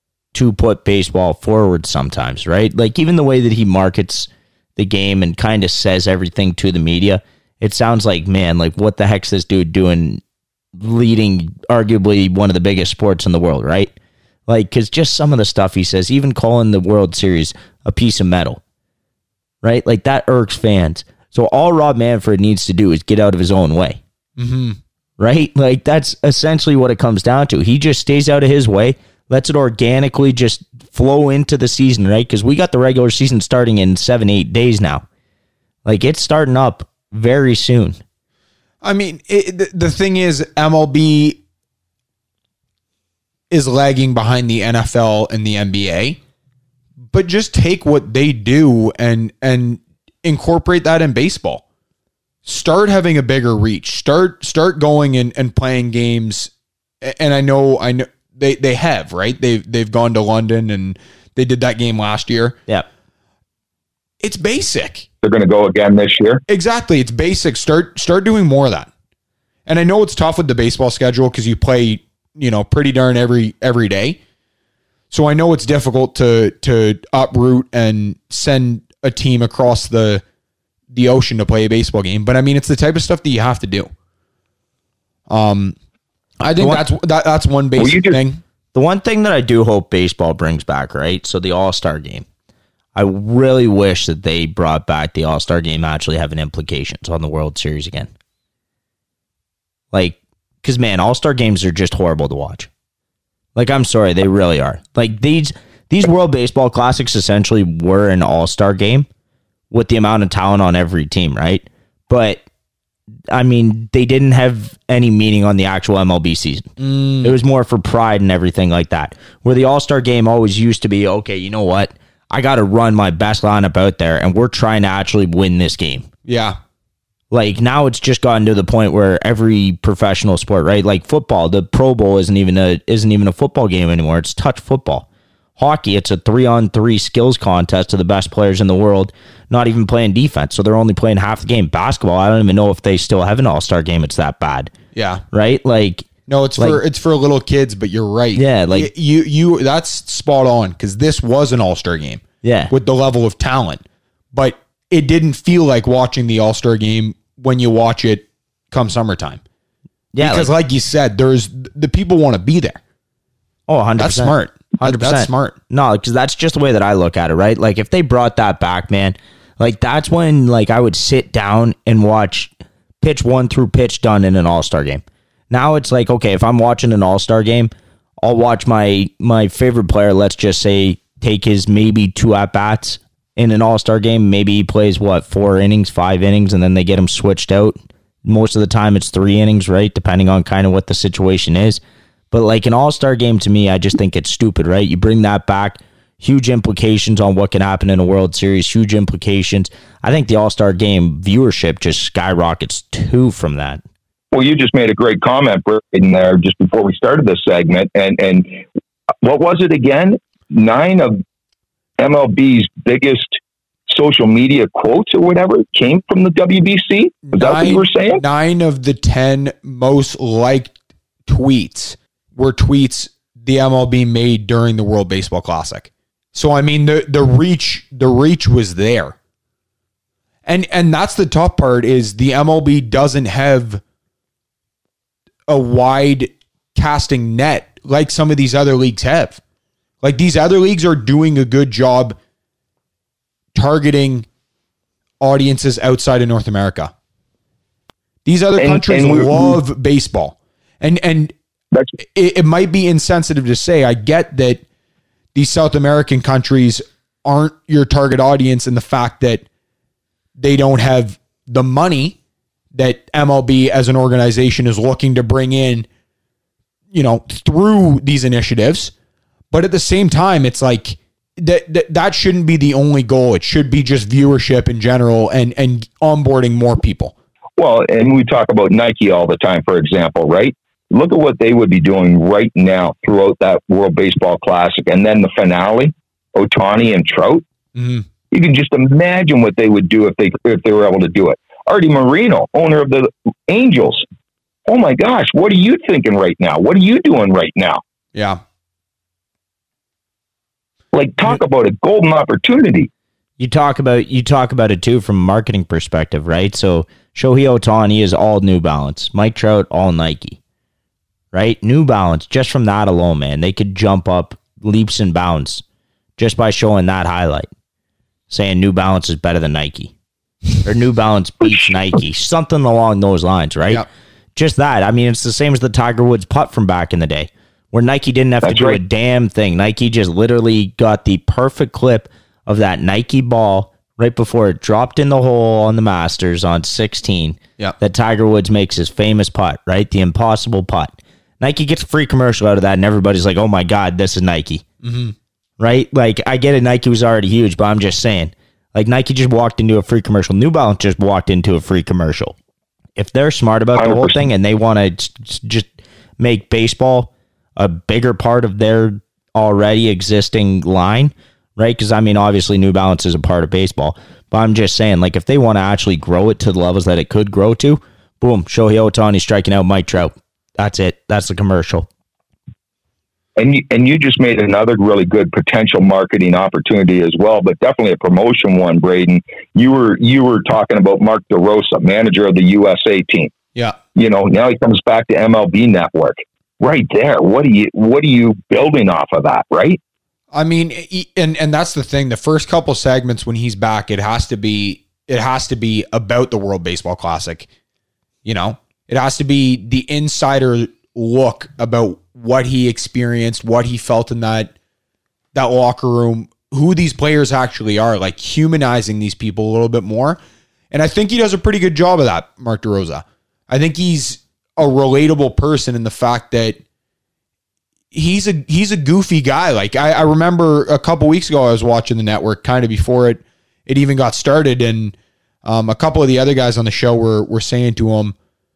to put baseball forward sometimes, right? Like, even the way that he markets the game and kind of says everything to the media, it sounds like, man, like, what the heck's this dude doing leading arguably one of the biggest sports in the world, right? Like, because just some of the stuff he says, even calling the World Series a piece of metal, right? Like, that irks fans. So all Rob Manfred needs to do is get out of his own way, right? Like, that's essentially what it comes down to. He just stays out of his way, lets it organically just flow into the season, right? Because we got the regular season starting in 7-8 days now. Like, it's starting up very soon. I mean, the thing is, MLB is lagging behind the NFL and the NBA, but just take what they do and incorporate that in baseball. Start having a bigger reach. Start going and playing games. And I know they have, right? They've gone to London and they did that game last year. Yeah. It's basic. They're going to go again this year. Exactly. It's basic. Start doing more of that. And I know it's tough with the baseball schedule because you play, pretty darn every day. So I know it's difficult to uproot and send a team across the ocean to play a baseball game. But I mean, it's the type of stuff that you have to do. I think that's one basic thing. The one thing that I do hope baseball brings back, right? So the All-Star game. I really wish that they brought back the All-Star game actually having implications on the World Series again. Like, because, man, All-Star games are just horrible to watch. Like, I'm sorry, they really are. Like, these World Baseball Classics essentially were an All-Star game with the amount of talent on every team, right? But, I mean, they didn't have any meaning on the actual MLB season. It was more for pride and everything like that. Where the All-Star game always used to be, okay, you know what? I got to run my best lineup out there, and we're trying to actually win this game. Yeah. Like, now it's just gotten to the point where every professional sport, right? Like football, the Pro Bowl isn't even a football game anymore. It's touch football. Hockey, it's a 3-on-3 skills contest to the best players in the world, not even playing defense. So they're only playing half the game. Basketball, I don't even know if they still have an All-Star game. It's that bad. Yeah. Right? Like, no, it's for little kids, but you're right. Yeah, like you that's spot on because this was an All-Star game. Yeah. With the level of talent. But it didn't feel like watching the All-Star game when you watch it come summertime. Yeah, because like you said, there's the people want to be there. Oh, 100%. That's smart. 100%. That's smart. No, because that's just the way that I look at it, right? Like, if they brought that back, man, like, that's when, like, I would sit down and watch pitch 1 through pitch done in an all-star game. Now it's like, okay, if I'm watching an all-star game, I'll watch my favorite player, let's just say, take his maybe 2 at-bats in an all-star game. Maybe he plays, 4 innings, 5 innings, and then they get him switched out. Most of the time it's 3 innings, right? Depending on kind of what the situation is. But like an all-star game, to me, I just think it's stupid, right? You bring that back, huge implications on what can happen in a World Series, huge implications. I think the all-star game viewership just skyrockets too from that. Well, you just made a great comment in there just before we started this segment. And what was it again? 9 of MLB's biggest social media quotes or whatever came from the WBC? Was that what you were saying? 9 of the 10 most liked tweets were tweets the MLB made during the World Baseball Classic. So I mean the reach was there. And that's the tough part is the MLB doesn't have a wide casting net like some of these other leagues have. Like these other leagues are doing a good job targeting audiences outside of North America. These other countries love baseball. And it might be insensitive to say, I get that these South American countries aren't your target audience in the fact that they don't have the money that MLB as an organization is looking to bring in, through these initiatives. But at the same time, it's like that shouldn't be the only goal. It should be just viewership in general and onboarding more people. Well, and we talk about Nike all the time, for example, right? Look at what they would be doing right now throughout that World Baseball Classic. And then the finale, Ohtani and Trout. Mm-hmm. You can just imagine what they would do if they were able to do it. Artie Moreno, owner of the Angels. Oh my gosh, what are you thinking right now? What are you doing right now? Yeah. Like, talk about a golden opportunity. You talk about it too from a marketing perspective, right? So Shohei Ohtani is all New Balance. Mike Trout, all Nike. Right? New Balance, just from that alone, man, they could jump up leaps and bounds just by showing that highlight. Saying New Balance is better than Nike. Or New Balance beats Nike. Something along those lines, right? Yep. Just that. I mean, it's the same as the Tiger Woods putt from back in the day, where Nike didn't have to do a damn thing. Nike just literally got the perfect clip of that Nike ball right before it dropped in the hole on the Masters on 16. Yep. That Tiger Woods makes his famous putt, right? The impossible putt. Nike gets a free commercial out of that, and everybody's like, oh my God, this is Nike. Mm-hmm. Right? Like, I get it, Nike was already huge, but I'm just saying, like, Nike just walked into a free commercial. New Balance just walked into a free commercial. If they're smart about the whole thing and they want to just make baseball a bigger part of their already existing line, right? Because, I mean, obviously New Balance is a part of baseball, but I'm just saying, like, if they want to actually grow it to the levels that it could grow to, boom, Shohei Ohtani striking out Mike Trout. That's it. That's the commercial. And you just made another really good potential marketing opportunity as well, but definitely a promotion one, Braden. You were talking about Mark DeRosa, manager of the USA team. Yeah. Now he comes back to MLB Network. Right there. What are you building off of that, right? I mean, and that's the thing. The first couple segments when he's back, it has to be about the World Baseball Classic. It has to be the insider look about what he experienced, what he felt in that locker room, who these players actually are, like humanizing these people a little bit more. And I think he does a pretty good job of that, Mark DeRosa. I think he's a relatable person in the fact that he's a goofy guy. Like I remember a couple weeks ago, I was watching the network kind of before it even got started. And a couple of the other guys on the show were saying to him,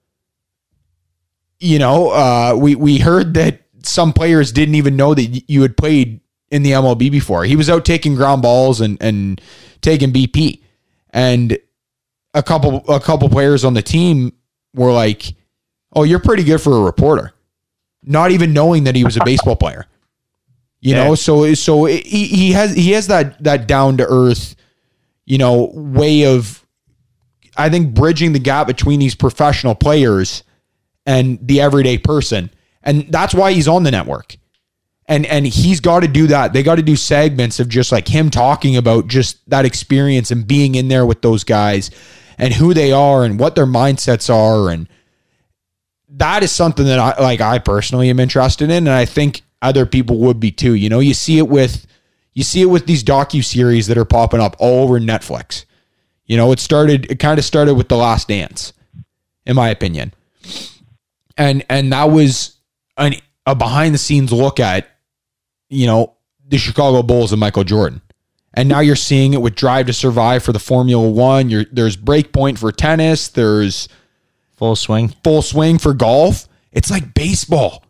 we heard that some players didn't even know that you had played in the MLB before. He was out taking ground balls and taking BP. And a couple players on the team were like, oh, you're pretty good for a reporter. Not even knowing that he was a baseball player. So he has that down to earth, way of bridging the gap between these professional players and the everyday person. And that's why he's on the network. And he's got to do that. They got to do segments of just like him talking about just that experience and being in there with those guys and who they are and what their mindsets are. And that is something that I personally am interested in. And I think other people would be too. You know, you see it with these docuseries that are popping up all over Netflix. You know, it kind of started with The Last Dance, in my opinion. And that was a behind the scenes look at, you know, the Chicago Bulls and Michael Jordan. And now you're seeing it with Drive to Survive for the Formula One. There's Breakpoint for tennis. There's Full Swing for golf. It's like baseball.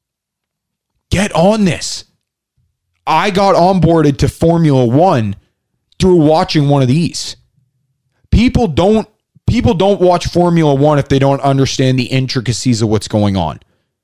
Get on this. I got onboarded to Formula One through watching one of these. People don't watch Formula One if they don't understand the intricacies of what's going on.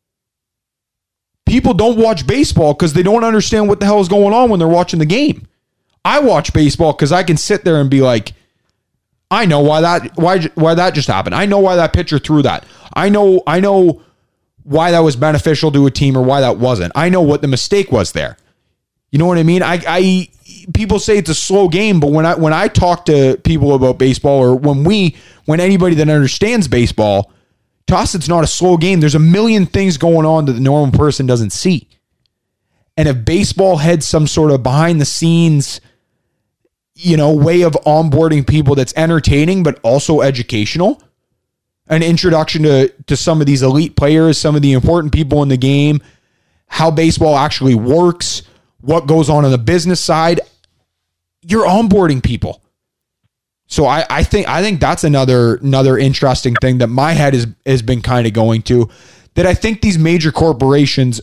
People don't watch baseball because they don't understand what the hell is going on when they're watching the game. I watch baseball because I can sit there and be like, I know why that just happened. I know why that pitcher threw that. I know why that was beneficial to a team or why that wasn't. I know what the mistake was there. You know what I mean? People say it's a slow game, but when I talk to people about baseball, or when anybody that understands baseball, to us, it's not a slow game. There's a million things going on that the normal person doesn't see. And if baseball had some sort of behind the scenes, you know, way of onboarding people that's entertaining, but also educational, an introduction to some of these elite players, some of the important people in the game, how baseball actually works, what goes on the business side, you're onboarding people. So I think that's another interesting thing that my head has been kind of going to, that I think these major corporations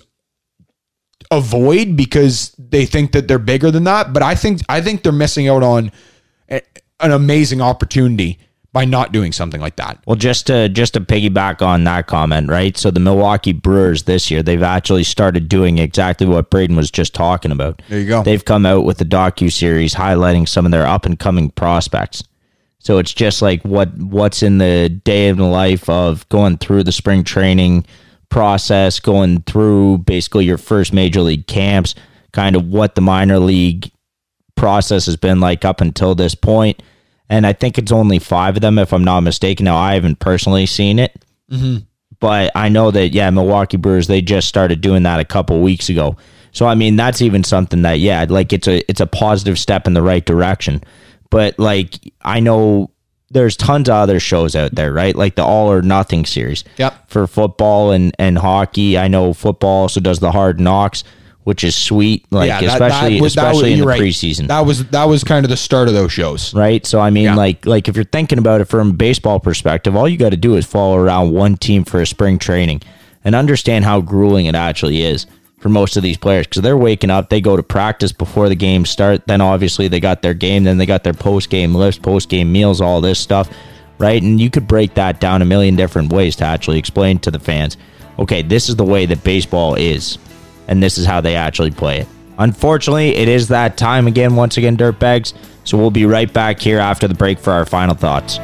avoid because they think that they're bigger than that. But I think they're missing out on an amazing opportunity by not doing something like that. Well, just to piggyback on that comment, right? So the Milwaukee Brewers this year, they've actually started doing exactly what Braden was just talking about. There you go. They've come out with a docuseries highlighting some of their up and coming prospects. So it's just like what's in the day of the life of going through the spring training process, going through basically your first major league camps, kind of what the minor league process has been like up until this point. And I think it's only 5 of them, if I'm not mistaken. Now, I haven't personally seen it, but I know that, Milwaukee Brewers, they just started doing that a couple weeks ago. So, I mean, that's even something that, like it's a positive step in the right direction. But, like, I know there's tons of other shows out there, right? Like the All or Nothing series for football and hockey. I know football also does the Hard Knocks, which is sweet, like especially in the preseason. That was kind of the start of those shows, right? So I mean, like if you're thinking about it from a baseball perspective, all you got to do is follow around one team for a spring training and understand how grueling it actually is for most of these players, because they're waking up, they go to practice before the games start, then obviously they got their game, then they got their post-game lifts, post-game meals, all this stuff, right? And you could break that down a million different ways to actually explain to the fans, okay, this is the way that baseball is, and this is how they actually play it. Unfortunately, it is that time again, once again, Dirtbags, so we'll be right back here after the break for our final thoughts.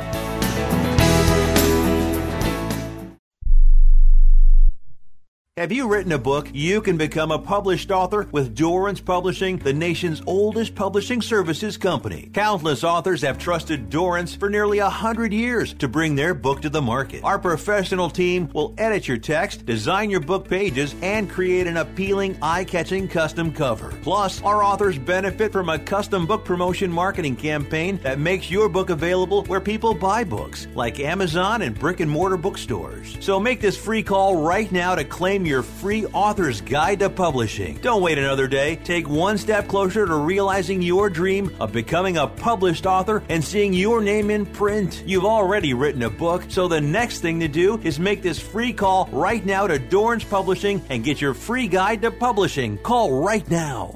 Have you written a book? You can become a published author with Dorrance Publishing, the nation's oldest publishing services company. Countless authors have trusted Dorrance for nearly 100 years to bring their book to the market. Our professional team will edit your text, design your book pages, and create an appealing, eye-catching custom cover. Plus, our authors benefit from a custom book promotion marketing campaign that makes your book available where people buy books, like Amazon and brick-and-mortar bookstores. So make this free call right now to claim your free author's guide to publishing. Don't wait another day. Take one step closer to realizing your dream of becoming a published author and seeing your name in print. You've already written a book, so the next thing to do is make this free call right now to Dorrance Publishing and get your free guide to publishing. Call right now.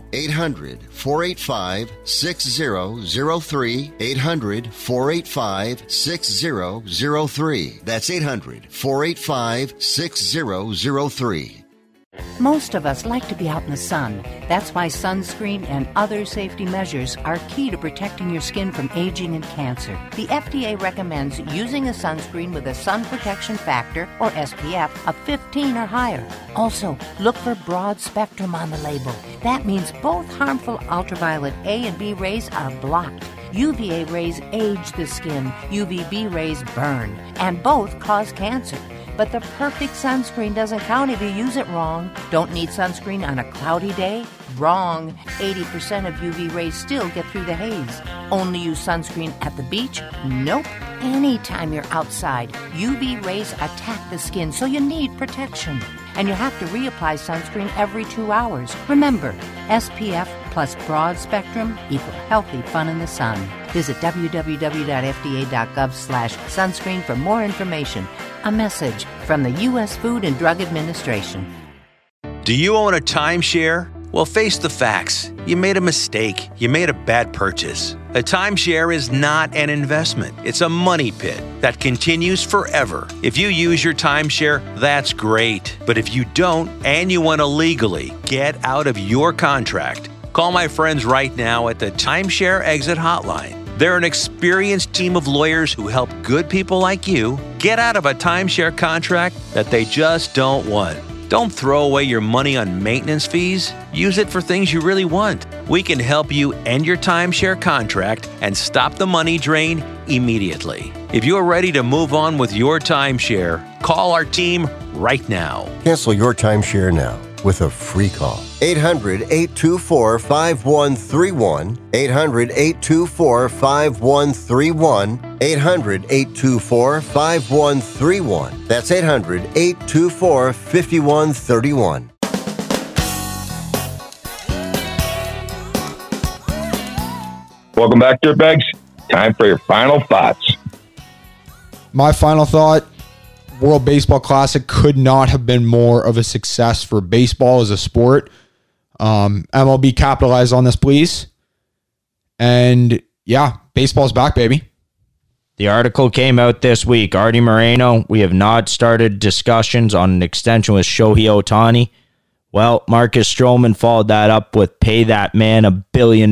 800-485-6003. 800-485-6003. That's 800-485-6003. Most of us like to be out in the sun. That's why sunscreen and other safety measures are key to protecting your skin from aging and cancer. The FDA recommends using a sunscreen with a sun protection factor, or SPF, of 15 or higher. Also, look for broad spectrum on the label. That means both harmful ultraviolet A and B rays are blocked. UVA rays age the skin, UVB rays burn, and both cause cancer. But the perfect sunscreen doesn't count if you use it wrong. Don't need sunscreen on a cloudy day? Wrong. 80% of UV rays still get through the haze. Only use sunscreen at the beach? Nope. Anytime you're outside, UV rays attack the skin, so you need protection. And you have to reapply sunscreen every 2 hours. Remember, SPF plus broad spectrum equal healthy fun in the sun. Visit www.fda.gov/sunscreen for more information. A message from the U.S. Food and Drug Administration. Do you own a timeshare? Well, face the facts. You made a mistake. You made a bad purchase. A timeshare is not an investment. It's a money pit that continues forever. If you use your timeshare, that's great. But if you don't, and you want to legally get out of your contract, call my friends right now at the Timeshare Exit Hotline. They're an experienced team of lawyers who help good people like you get out of a timeshare contract that they just don't want. Don't throw away your money on maintenance fees. Use it for things you really want. We can help you end your timeshare contract and stop the money drain immediately. If you're ready to move on with your timeshare, call our team right now. Cancel your timeshare now with a free call. 800-824-5131. 800-824-5131. 800-824-5131. That's 800-824-5131. Welcome back, Dirtbags. Time for your final thoughts. My final thought, World Baseball Classic could not have been more of a success for baseball as a sport. MLB capitalized on this, please. And yeah, baseball's back, baby. The article came out this week. Artie Moreno, we have not started discussions on an extension with Shohei Ohtani. Well, Marcus Stroman followed that up with pay that man $1 billion.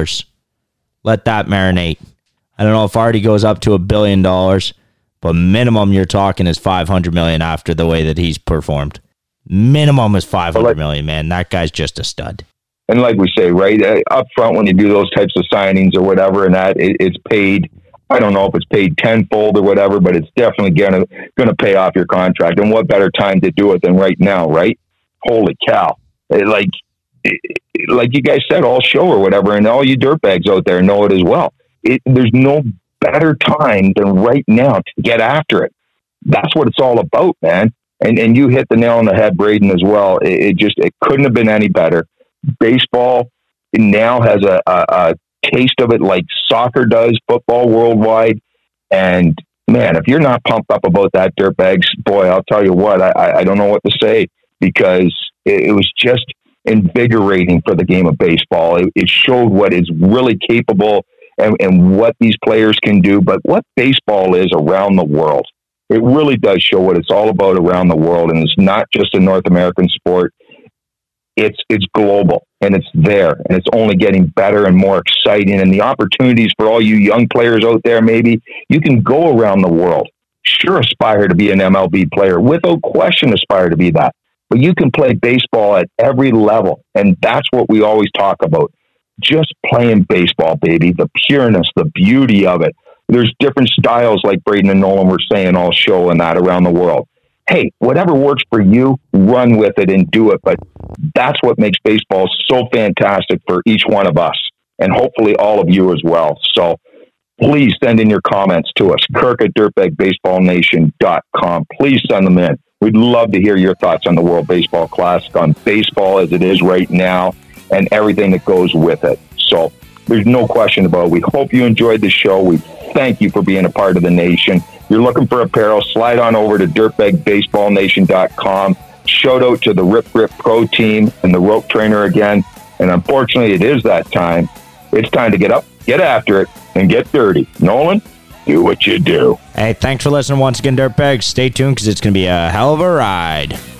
Let that marinate. I don't know if Artie goes up to $1 billion, but minimum you're talking is $500 million after the way that he's performed. Minimum is $500 million, man. That guy's just a stud. And like we say, right, up front when you do those types of signings or whatever, and that it's paid. I don't know if it's paid tenfold or whatever, but it's definitely gonna pay off your contract. And what better time to do it than right now, right? Holy cow! Like you guys said all show or whatever, and all you dirtbags out there know it as well. There's no better time than right now to get after it. That's what it's all about, man. And you hit the nail on the head, Braden, as well. It couldn't have been any better. Baseball now has a taste of it like soccer does, football worldwide. And man, if you're not pumped up about that, dirtbags, boy, I'll tell you what, I don't know what to say, because it was just invigorating for the game of baseball. It showed what is really capable and what these players can do, but what baseball is around the world. It really does show what it's all about around the world. And it's not just a North American sport. It's global, and it's there, and it's only getting better and more exciting. And the opportunities for all you young players out there, maybe you can go around the world. Sure, aspire to be an MLB player, without question, aspire to be that. But you can play baseball at every level, and that's what we always talk about. Just playing baseball, baby. The pureness, the beauty of it. There's different styles, like Braden and Nolan were saying all show and that around the world. Hey, whatever works for you, run with it and do it. But that's what makes baseball so fantastic for each one of us, and hopefully all of you as well. So please send in your comments to us, Kirk@dirtbagbaseballnation.com. Please send them in. We'd love to hear your thoughts on the World Baseball Classic, on baseball as it is right now, and everything that goes with it. So there's no question about it. We hope you enjoyed the show. We thank you for being a part of the nation. If you're looking for apparel, slide on over to dirtbagbaseballnation.com. Shout out to the Rip Grip Pro team and the rope trainer again. And unfortunately, it is that time. It's time to get up, get after it, and get dirty. Nolan, do what you do. Hey, thanks for listening once again, Dirtbags. Stay tuned, because it's going to be a hell of a ride.